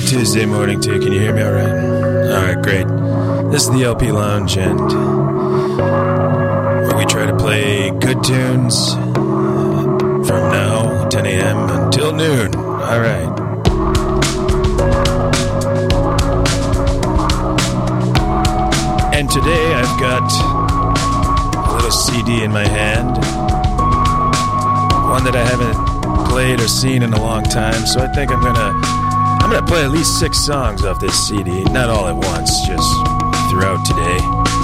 Tuesday morning too. Can you hear me all right? All right, great. This is the LP Lounge, and where we try to play good tunes from now, 10 a.m. until noon. All right. And today I've got a little CD in my hand, one that I haven't played or seen in a long time, so I think I'm gonna play at least 6 songs off this CD, not all at once, just throughout today.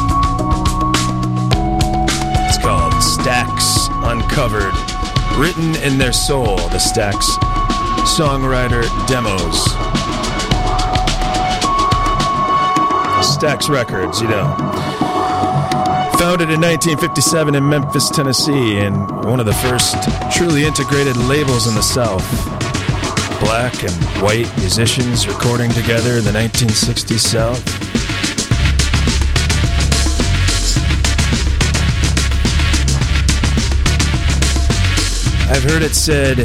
It's called Stax Uncovered, Written in Their Soul, the Stax Songwriter Demos. Stax Records, you know. Founded in 1957 in Memphis, Tennessee, and one of the first truly integrated labels in the South. Black and white musicians recording together in the 1960s South. I've heard it said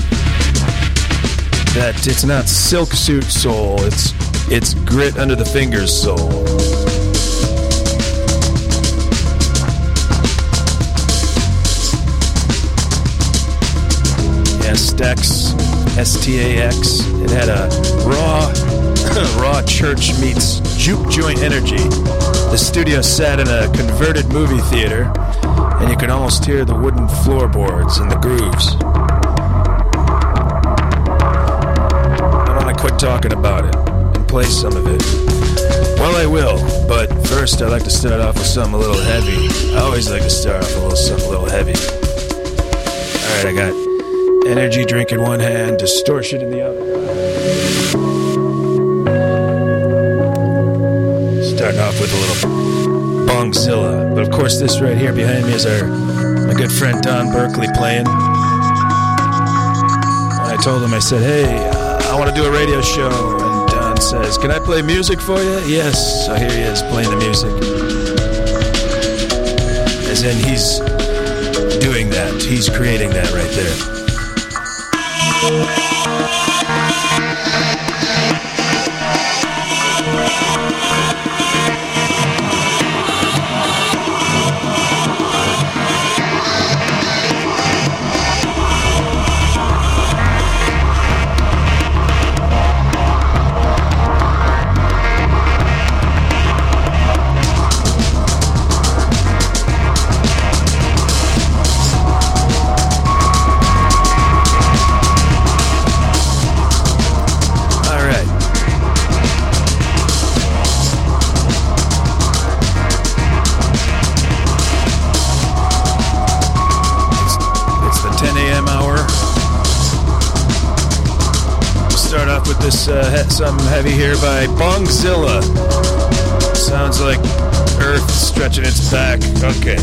that it's not silk suit soul, it's grit under the fingers soul. Yeah, Stax, S-T-A-X. It had a raw church meets juke joint energy. The studio sat in a converted movie theater, and you could almost hear the wooden floorboards and the grooves. I want to quit talking about it and play some of it. Well, I will, but first I'd like to start off with something a little heavy. I always like to start off with something a little heavy. Alright, I got energy drink in one hand, distortion in the other. Starting off with a little Bongzilla. But of course, this right here behind me is my good friend Don Berkeley playing. I told him, I said, hey, I want to do a radio show. And Don says, can I play music for you? Yes. So here he is playing the music. As in, he's doing that. He's creating that right there. Something heavy here by Bongzilla. Sounds like Earth stretching its back. Okay.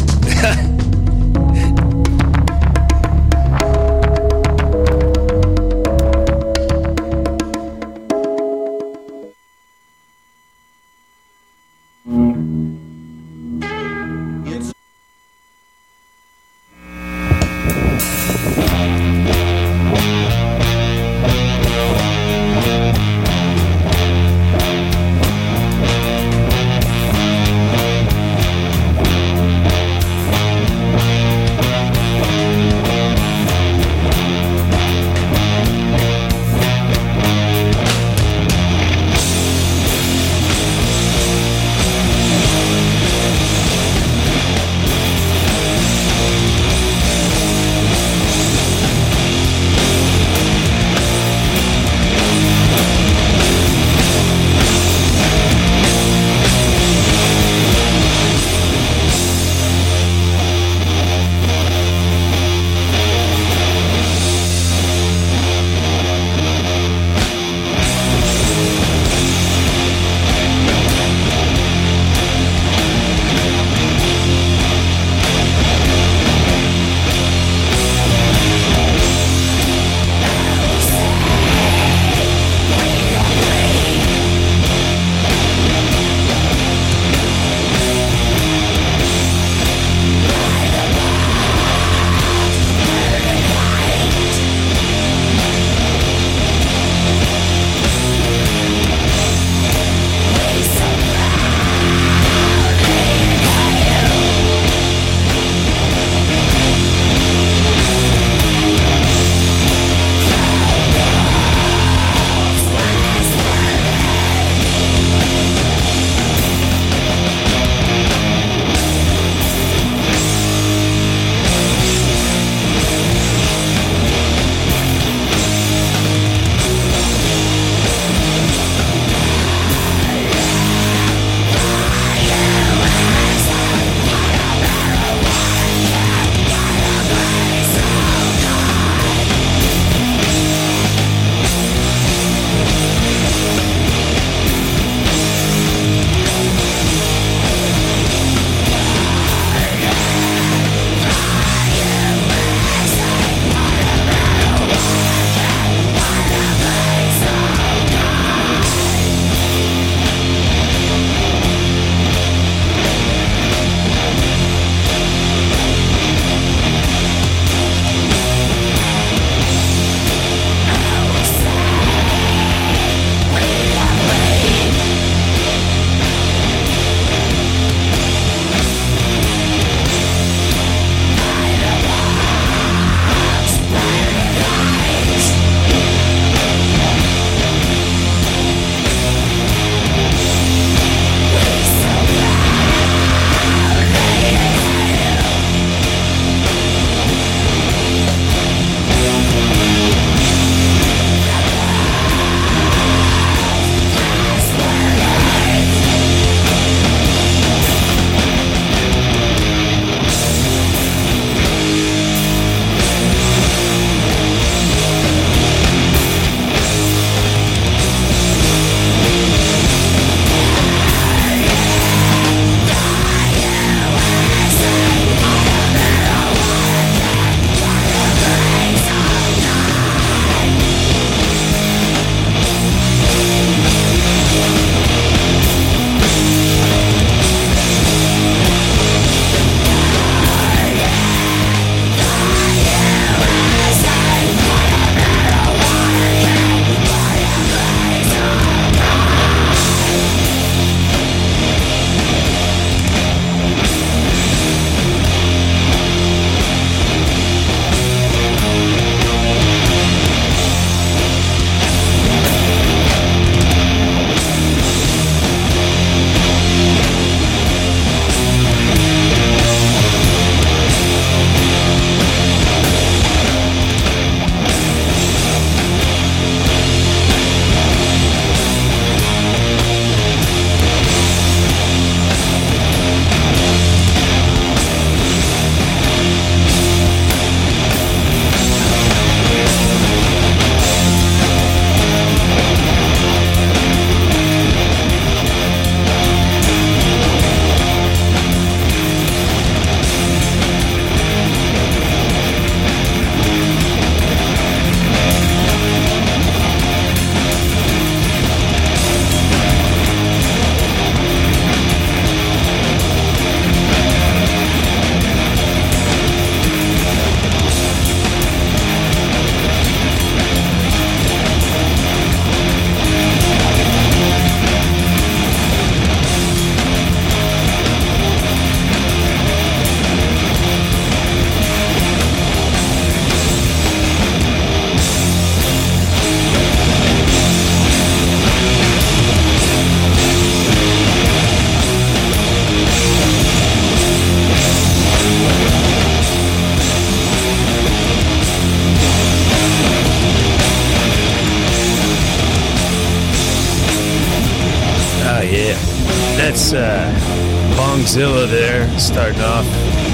Yeah. That's Bongzilla there, starting off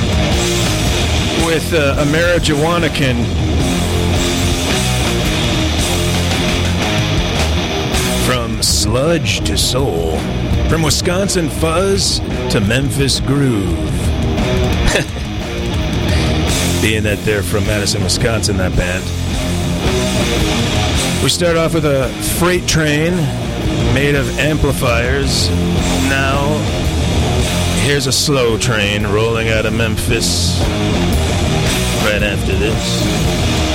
with Amerijuanakin. From sludge to soul, from Wisconsin fuzz to Memphis groove. Being that they're from Madison, Wisconsin, that band. We start off with a freight train made of amplifiers. Now, here's a slow train rolling out of Memphis right after this.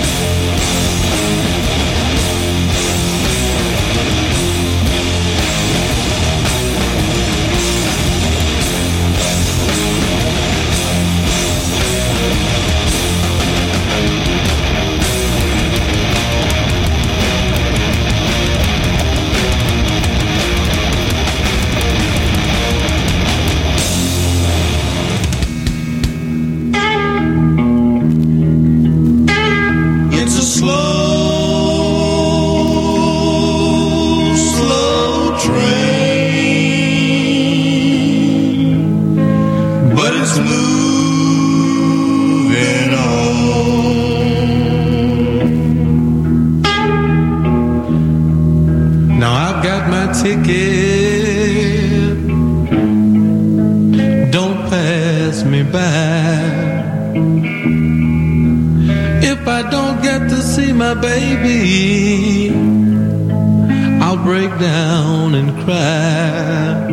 Baby, I'll break down and cry.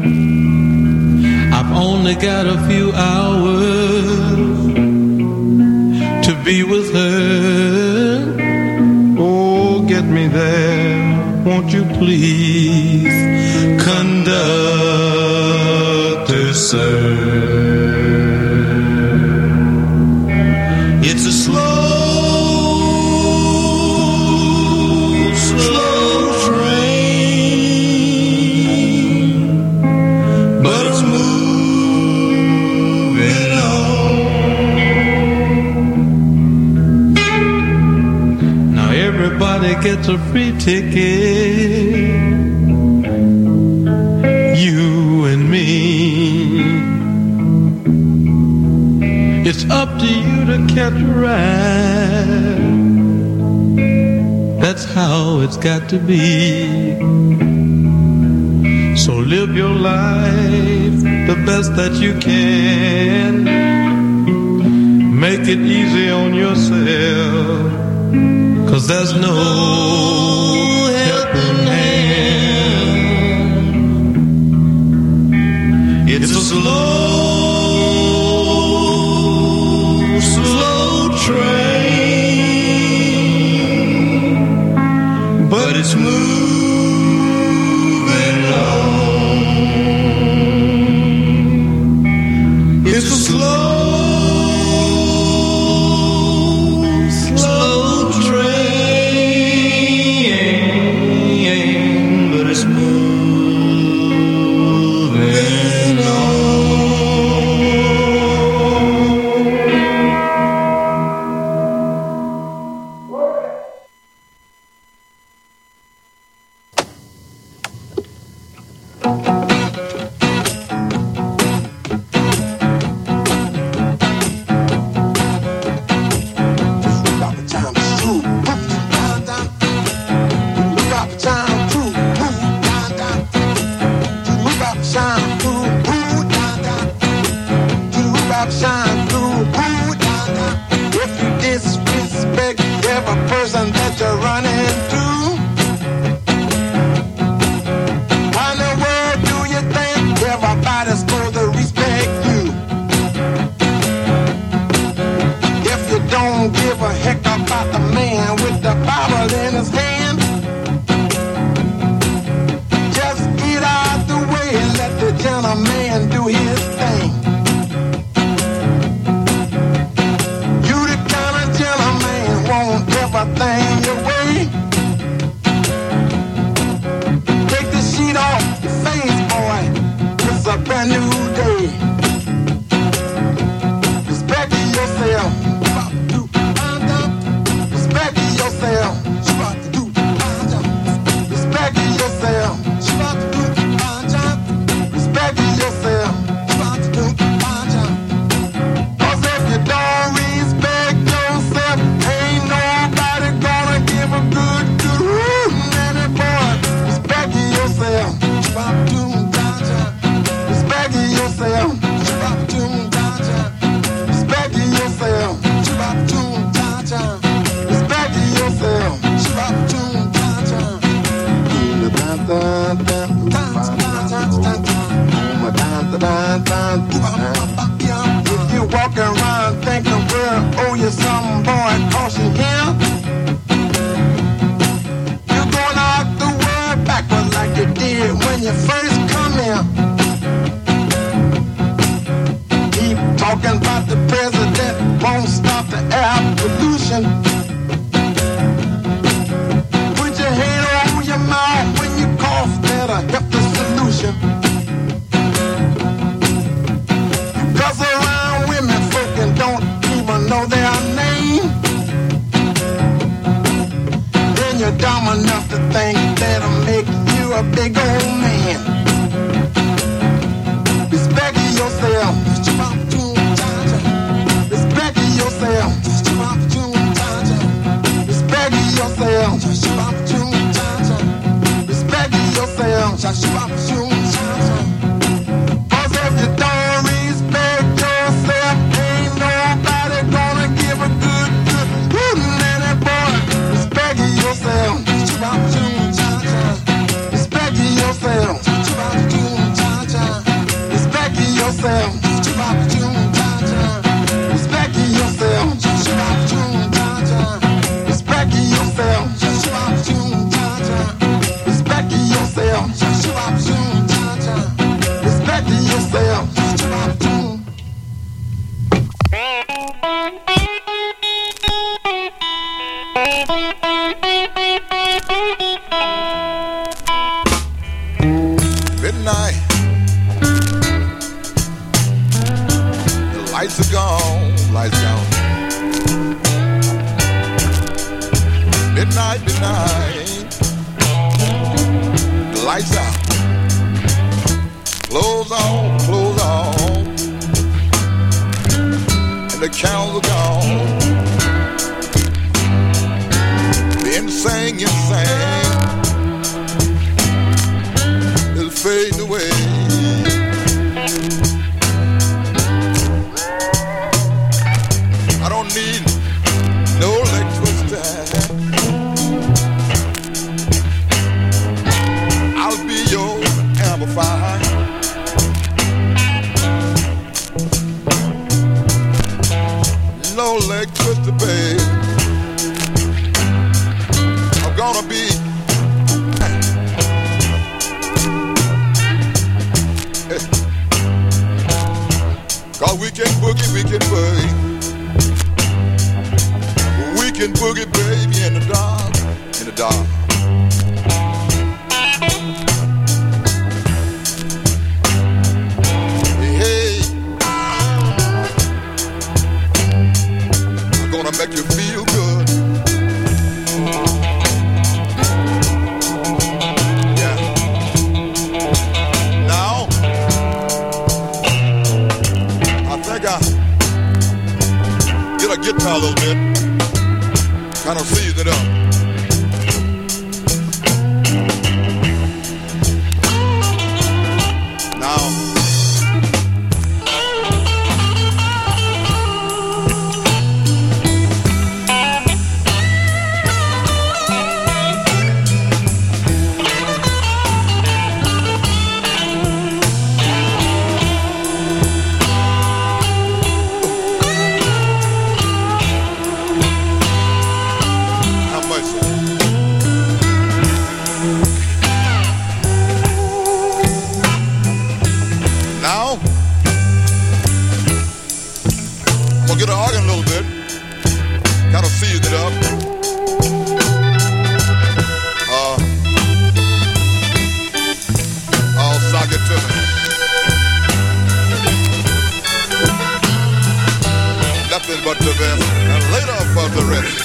I've only got a few hours to be with her. Oh, get me there, won't you please, conductor, sir. It's a slow gets a free ticket, you and me. It's up to you to catch a ride. That's how it's got to be. So live your life the best that you can. Make it easy on yourself, 'cause there's no helping hand. It's a slow train, but it's moving on. It's a slow What If you walk around thinking the world owe you something, boy, caution here. You're gonna have to work backward like you did when you first come here. Keep talking about the president, won't stop the air pollution. Put your hand over your mouth when you cough, that'll help the solution. Cause around women folk and don't even know their name. Then you're dumb enough to think that'll make you a big old man. Respect yourself. Respect yourself. Respect yourself. Respect yourself. Cause if you don't respect yourself, ain't nobody gonna give a good hootin' at boy. Respect yourself. Respect yourself. Respect yourself. Respect yourself. Respect yourself. Respect yourself. Respect yourself. Midnight. The lights are gone. Lights gone. Midnight, midnight. The lights out. Clothes on, clothes on. And the candles are gone. The insane, insane is fading away. I don't need no electricity. I'll be your amplifier. No electricity, babe. I'm gonna be cause we can boogie, we can boogie. We can boogie, baby, in the dark, in the dark. Hey, I'm gonna make you feel good. Yeah. Now, I think I get a guitar a little bit, kind of season it up. Now, how much? Now, I'm gonna get an organ a little bit, kind of season it up. I'll sock it to me. Nothing but the best, and later for the rest.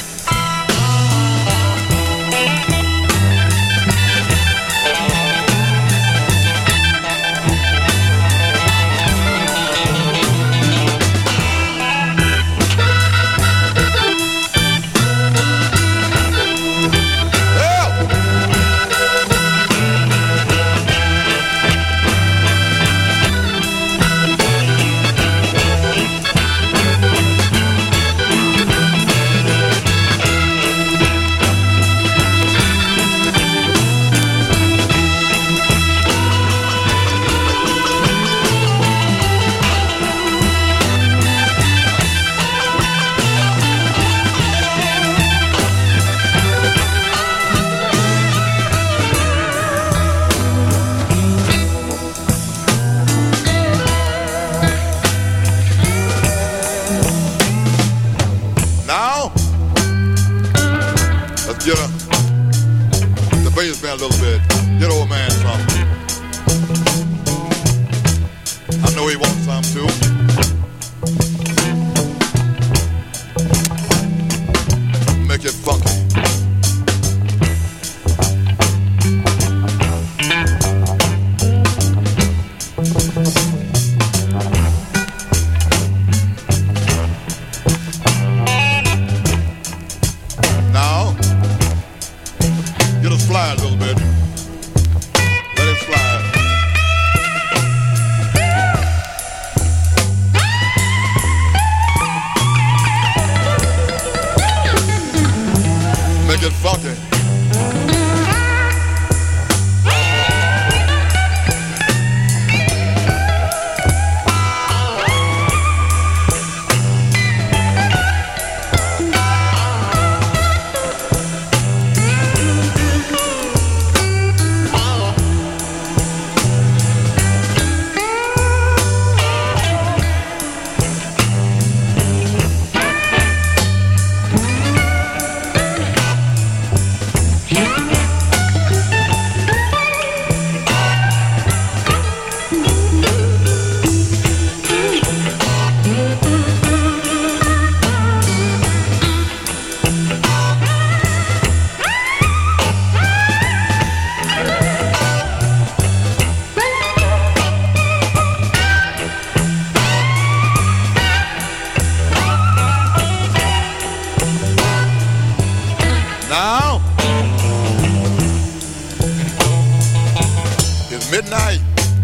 midnight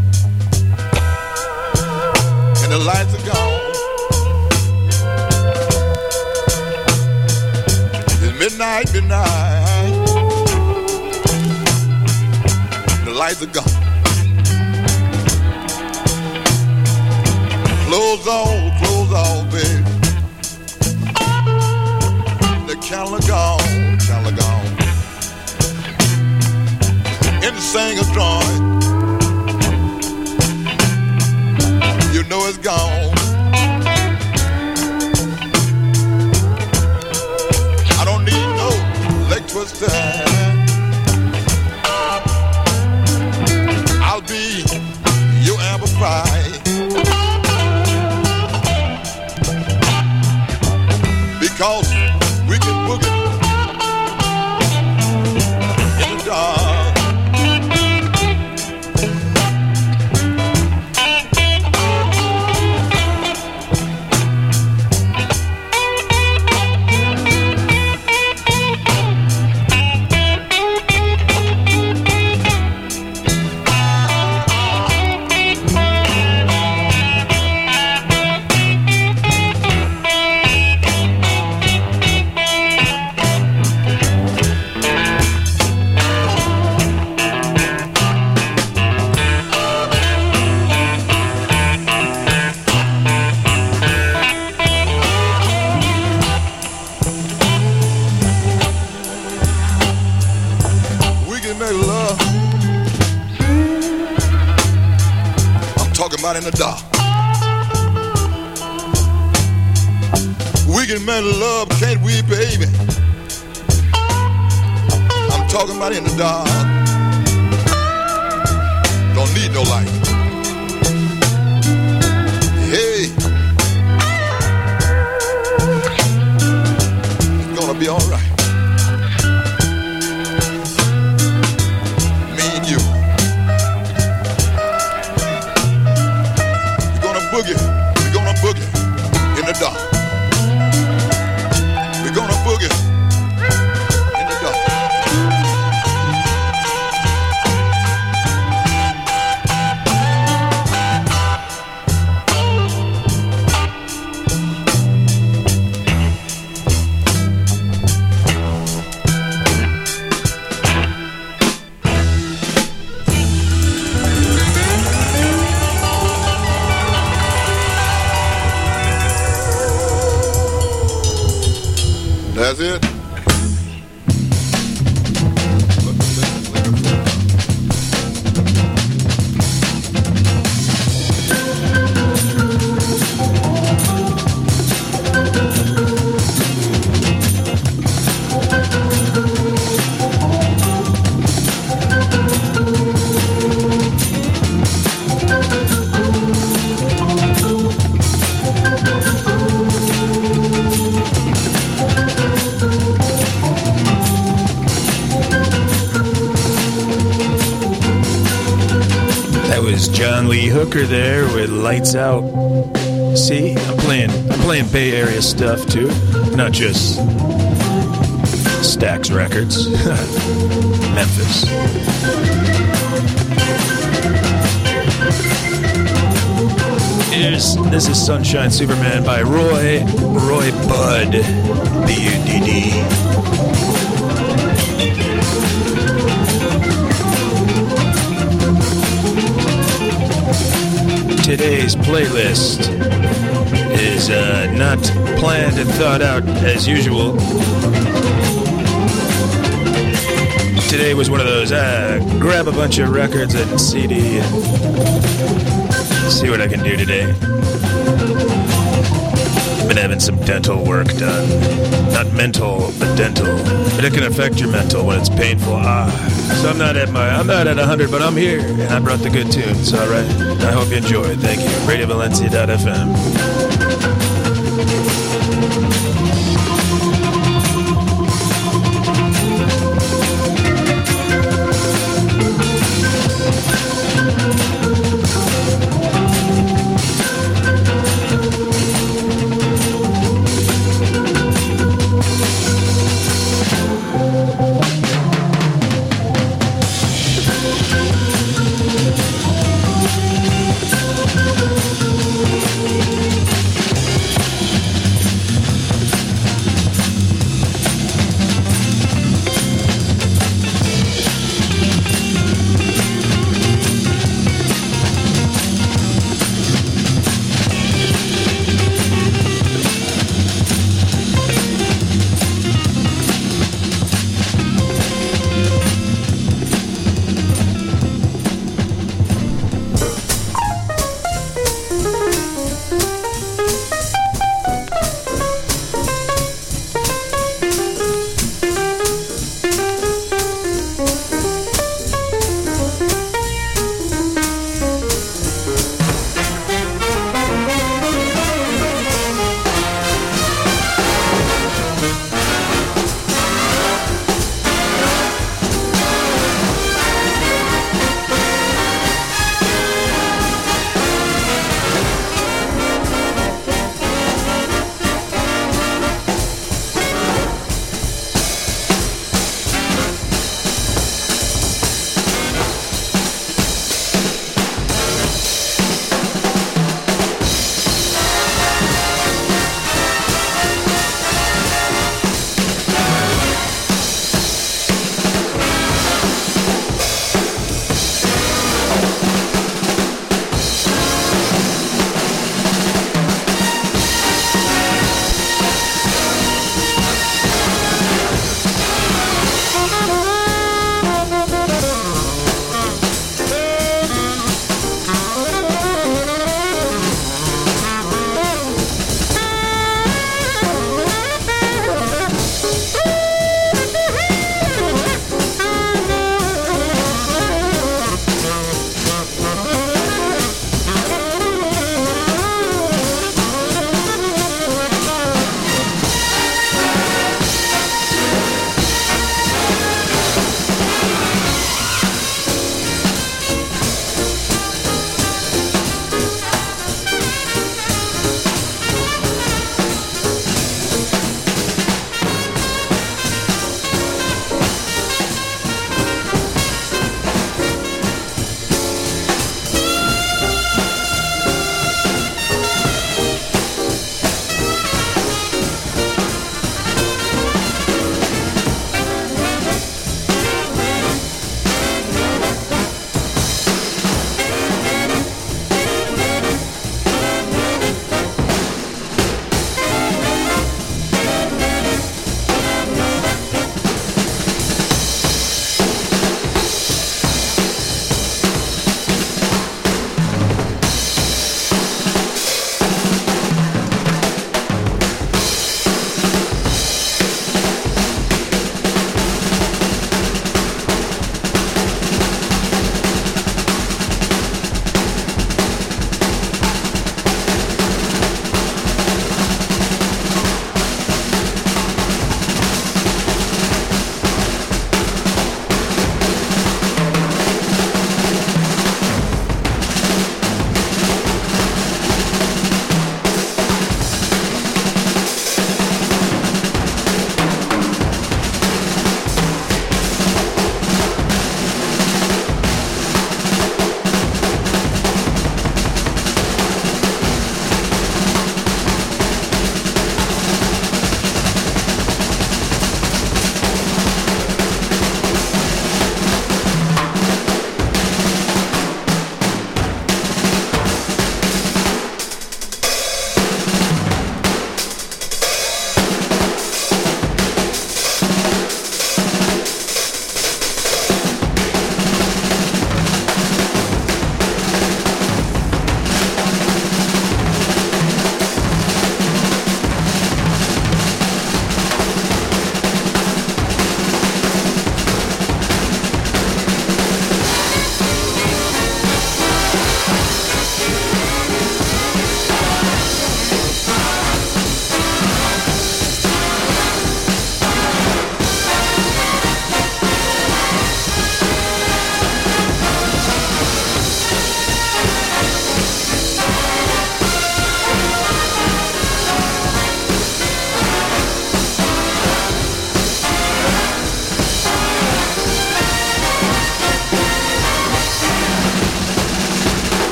and the lights are gone. It's midnight, the lights are gone. Close on, baby. The candle are gone. In the singer joint, you know it's gone. I don't need no leg twister. I'll be your amplifier. Because we can boogie in the dark. In the dark, we can make love, can't we, baby? I'm talking about in the dark. Don't need no light. Hey, it's gonna be all right. Me and you. We're gonna boogie in the dark. We're gonna boogie in the dark. That's it. John Lee Hooker there with Lights Out. See, I'm playing Bay Area stuff too, not just Stax Records. Memphis. This is Sunshine Superman by Roy Budd, B-U-D-D. Today's playlist is not planned and thought out as usual. Today was one of those, grab a bunch of records and CD and see what I can do today. Been having some dental work done. Not mental, but dental. But it can affect your mental when it's painful. So I'm not at 100, but I'm here, and I brought the good tunes. All right. I hope you enjoy it. Thank you. RadioValencia.fm.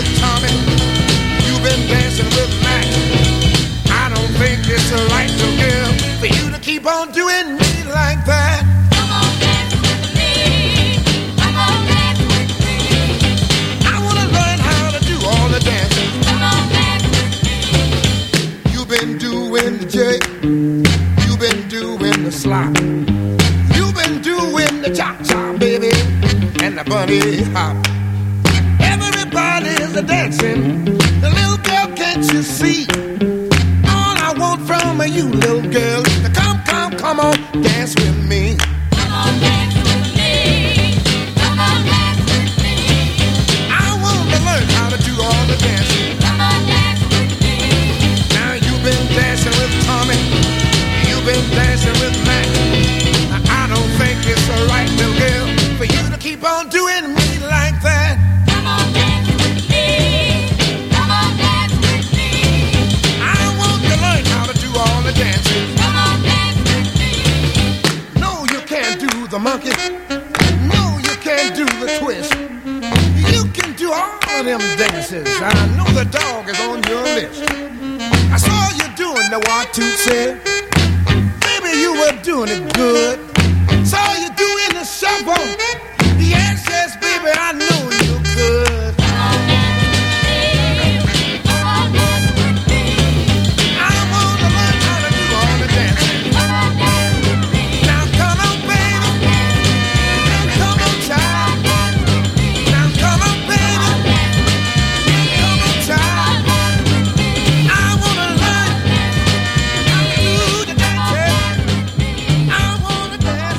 with Tommy. You've been dancing with Mac. I don't think it's right, little girl, for you to keep on doing me like that. Come on, dance with me. Come on, dance with me. I wanna learn how to do all the dancing. Come on, dance with me. You've been doing the jig. You've been doing the slide. You've been doing the cha-cha, baby, and the bunny hop. Everybody's a dancing. The little girl, can't you see? All I want from you, little girl, is to come on, dance with me. Come on, dance with me. Come on, dance with me. I want to learn how to do all the dancing. Come on, dance with me. Now you've been dancing with Tommy. You've been dancing with Mac. I don't think it's right, little girl, for you to keep on doing me like that. Come on, dance with me. Come on, dance with me. I want to learn how to do all the dancing. Come on, dance with me. No, you can't do the monkey. No, you can't do the twist. You can do all of them dances. I know the dog is on your list. I saw you doing the Watusi. Baby, you were doing it good. Saw you doing the shuffle. Yes, yes, baby, I know you could. Come on, dance with me. Come on, dance with me. I want to learn how to do all the dancing. Come on, dance with me. Now come on, baby. Now come on, child. Now come on, baby. Come on, child. I want to learn how to do the dancing. I want to dance.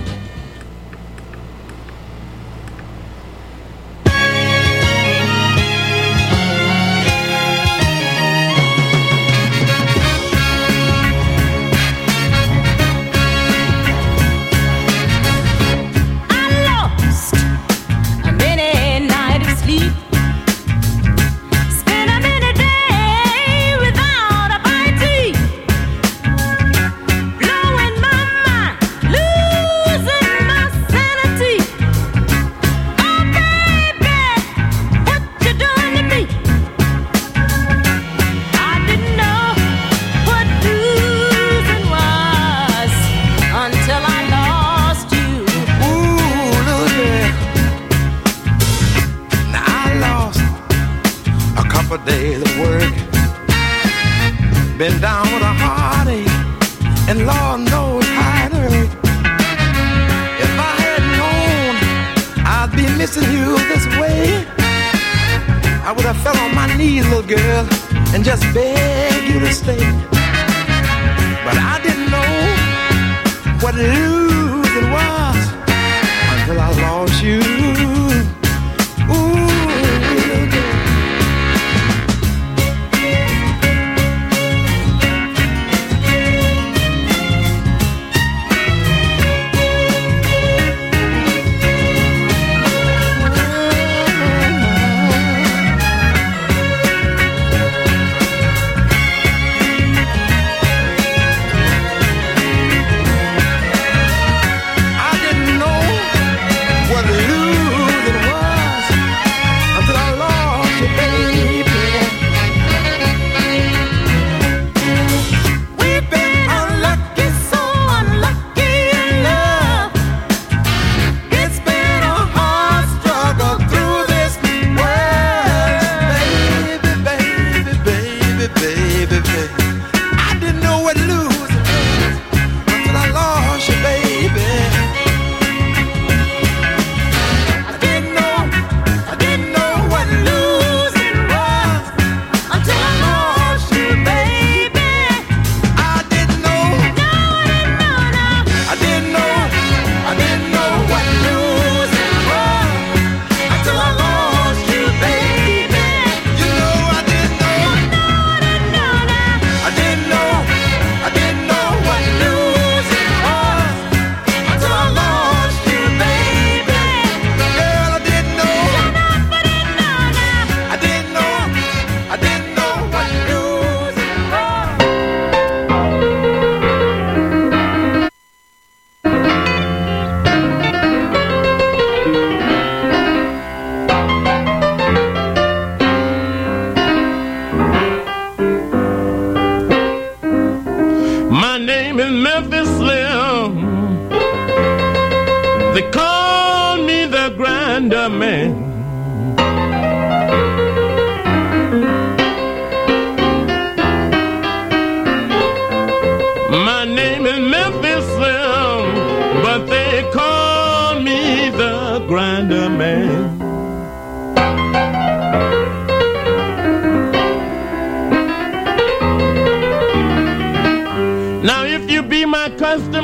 I lost a many night of sleep. Spent a many day without a bite to eat. Blowing my mind, losing my sanity. Oh baby, what you doing to me? I didn't know what losing was until I lost you. Ooh, little girl. Now I lost a couple days of work. Been down with a heartache, and Lord knows how it hurt. If I had known I'd be missing you this way, I would have fell on my knees, little girl, and just begged you to stay. But I didn't know what losing was until I lost you. Ooh, little girl. I didn't know what losing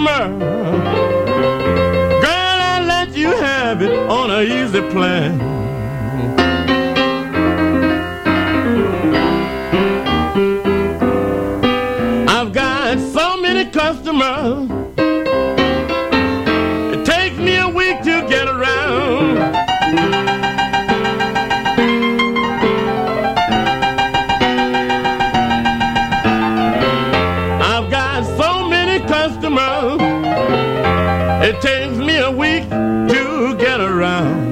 customer. Girl, I'll let you have it on an easy plan. I've got so many customers, it takes me a week to get around. I've got so many customers, it takes me a week to get around.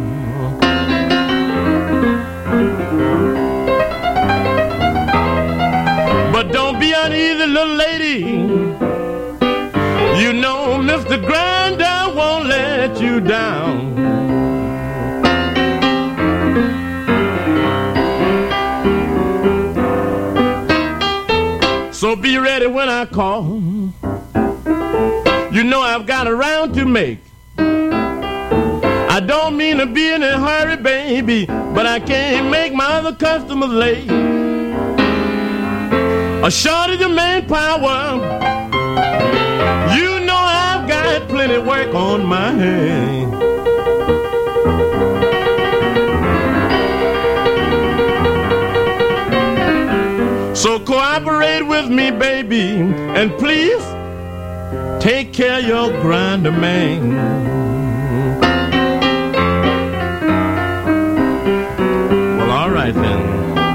But don't be uneasy, little lady. You know Mr. Grinder won't let you down. So be ready when I call. You know I've got a round to make. I don't mean to be in a hurry, baby, but I can't make my other customers late. A shortage of manpower. You know I've got plenty of work on my hands. So cooperate with me, baby, and please take care of your grinder man. Well, all right then.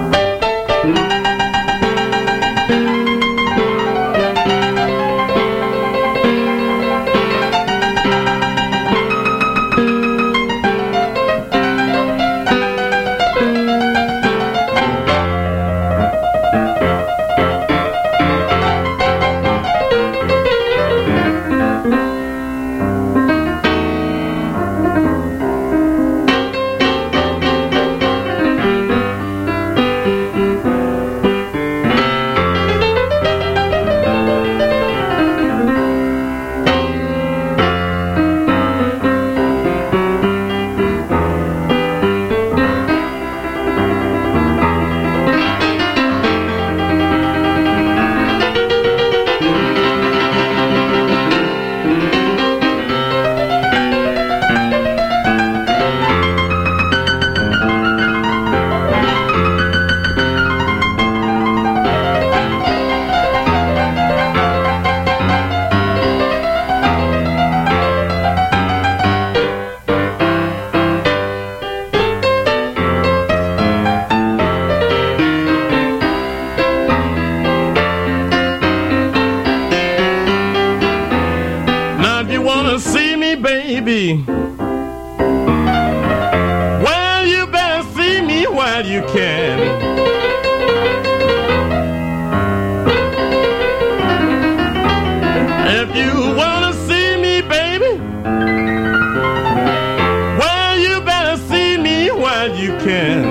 Well, you better see me while you can. If you wanna see me, baby, well, you better see me while you can.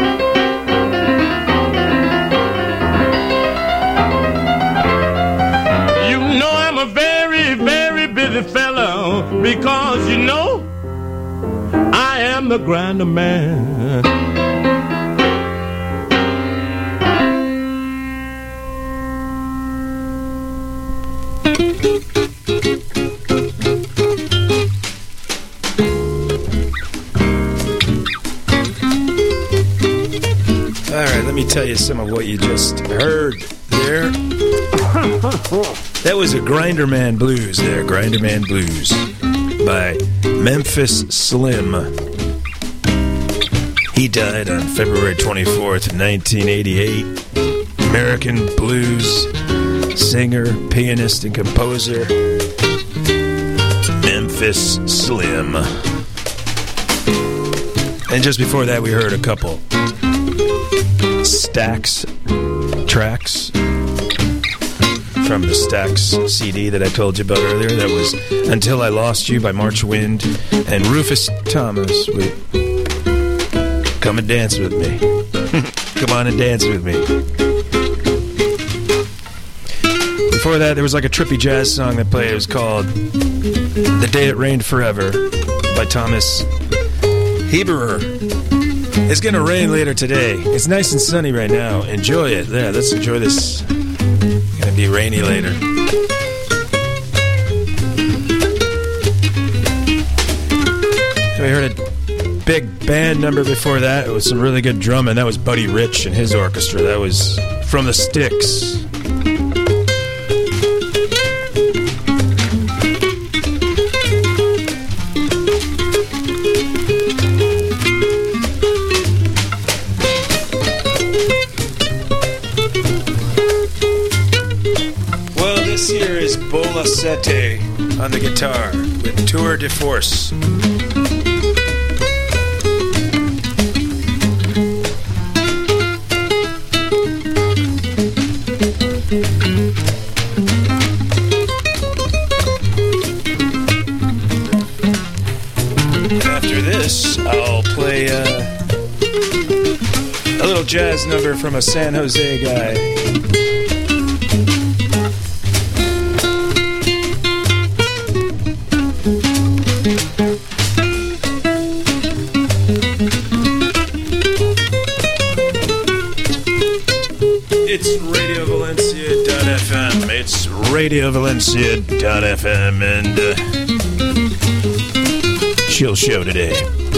You know I'm a very, very busy fellow, because you know I am the grinder man. All right, let me tell you some of what you just heard there. That was a Grinder Man Blues there, Grinder Man Blues by Memphis Slim. He died on February 24th, 1988. American blues singer, pianist, and composer, Memphis Slim. And just before that, we heard a couple Stax tracks from the Stax CD that I told you about earlier. That was Until I Lost You by March Wind and Rufus Thomas with Come and Dance With Me. Come on and dance with me. Before that, there was like a trippy jazz song that played. It was called The Day It Rained Forever by Thomas Heberer. It's going to rain later today. It's nice and sunny right now. Enjoy it. Yeah, let's enjoy this. It's going to be rainy later. We heard a big band number before that. It was some really good drumming. That was Buddy Rich and his orchestra. That was From the Styx. Well, this here is Bola Sete on the guitar with Tour de Force. I'll play a little jazz number from a San Jose guy. It's RadioValencia.fm. It's RadioValencia.fm, and chill show today.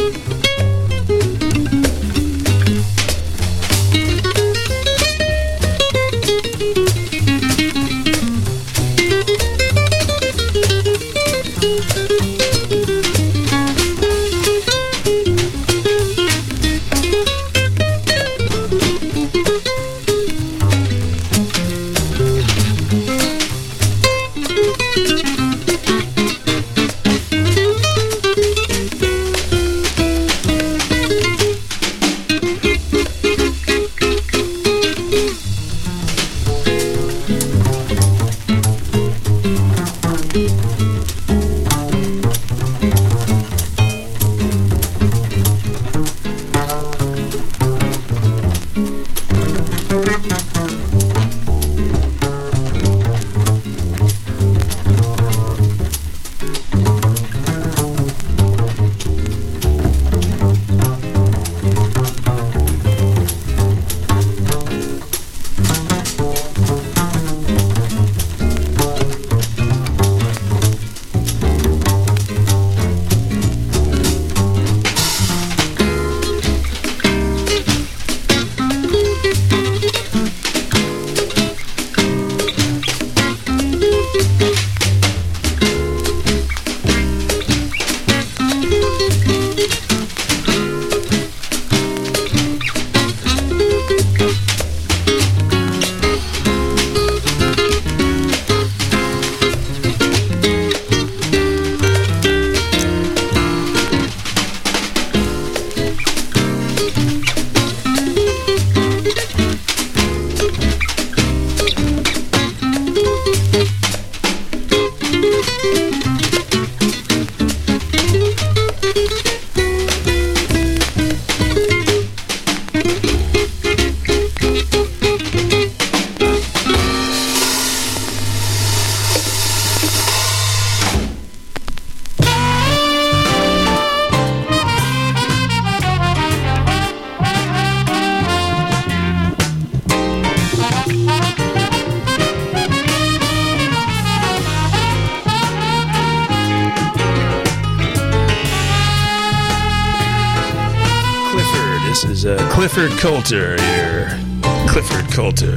Clifford Coulter here. Clifford Coulter.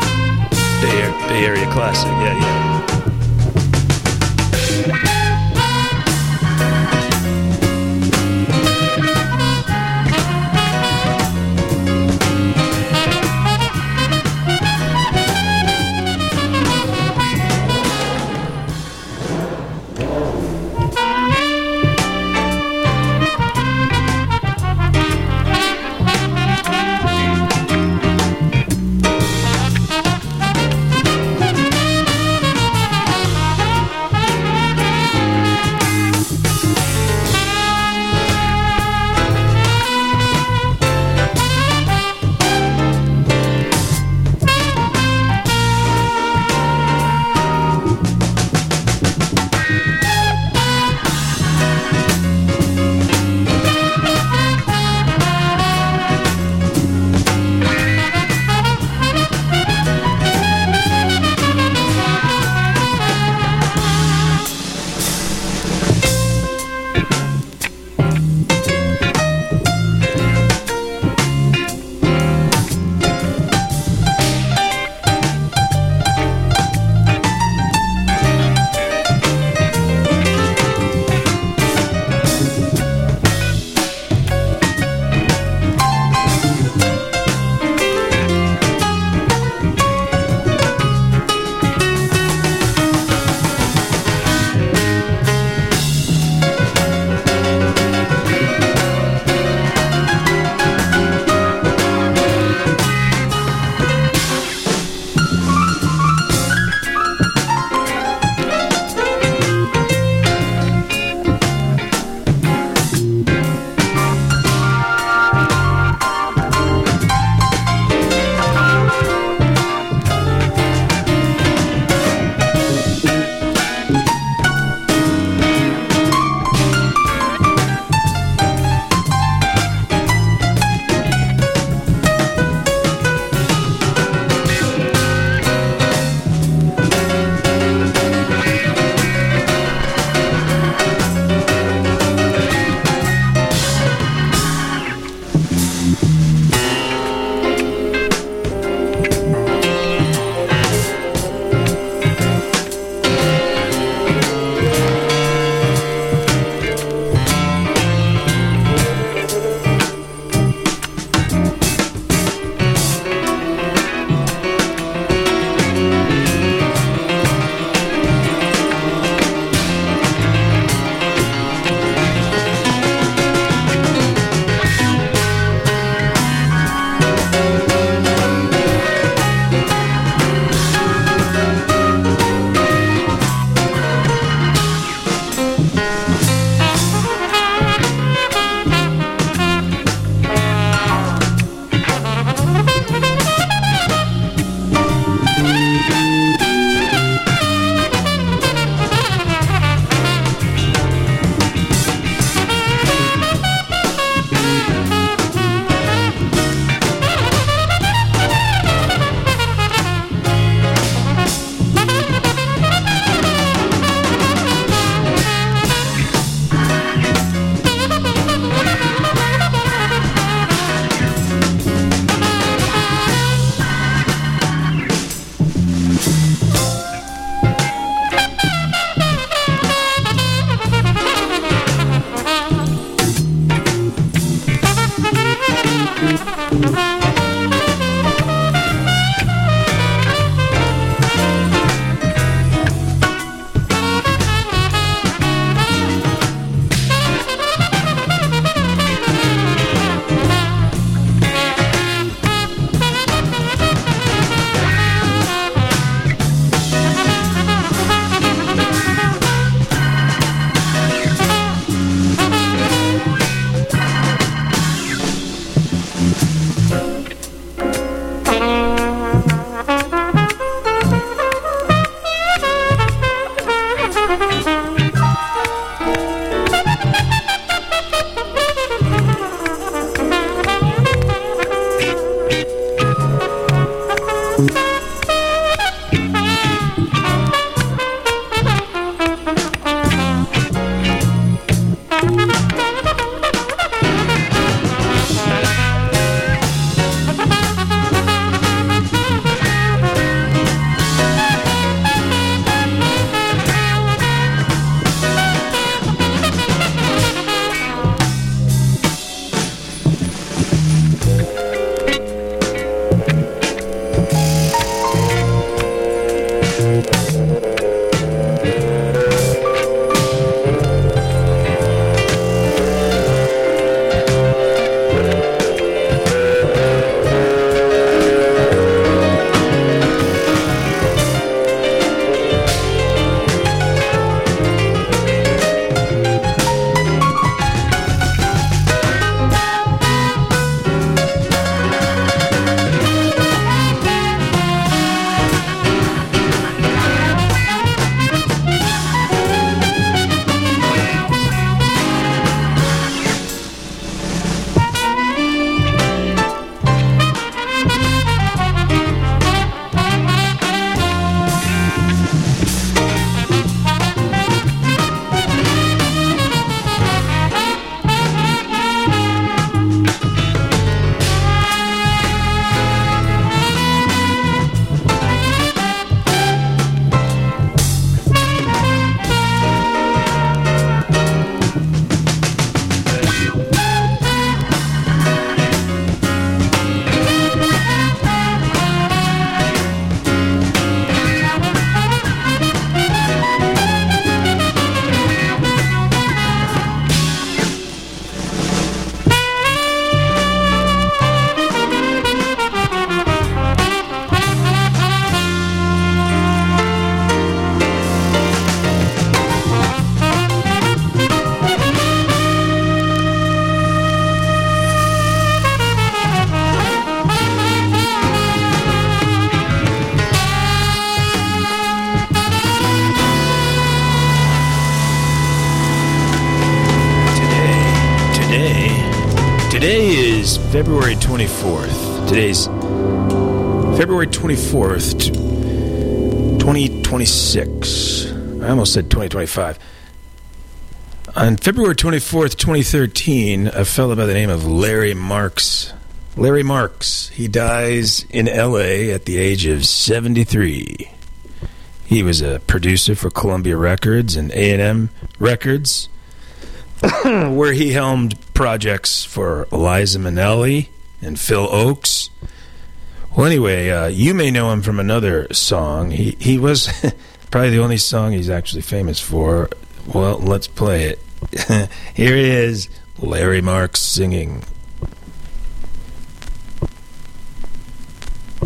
Bay Area classic. Yeah. February 24th. Today's February 24th, 2026. I almost said 2025. On February 24th, 2013, a fellow by the name of Larry Marks. Larry Marks. He dies in L.A. at the age of 73. He was a producer for Columbia Records and A&M Records, where he helmed projects for Liza Minnelli and Phil Oakes. Well, anyway, you may know him from another song. He was probably the only song he's actually famous for. Well, let's play it. Here he is, Larry Marks singing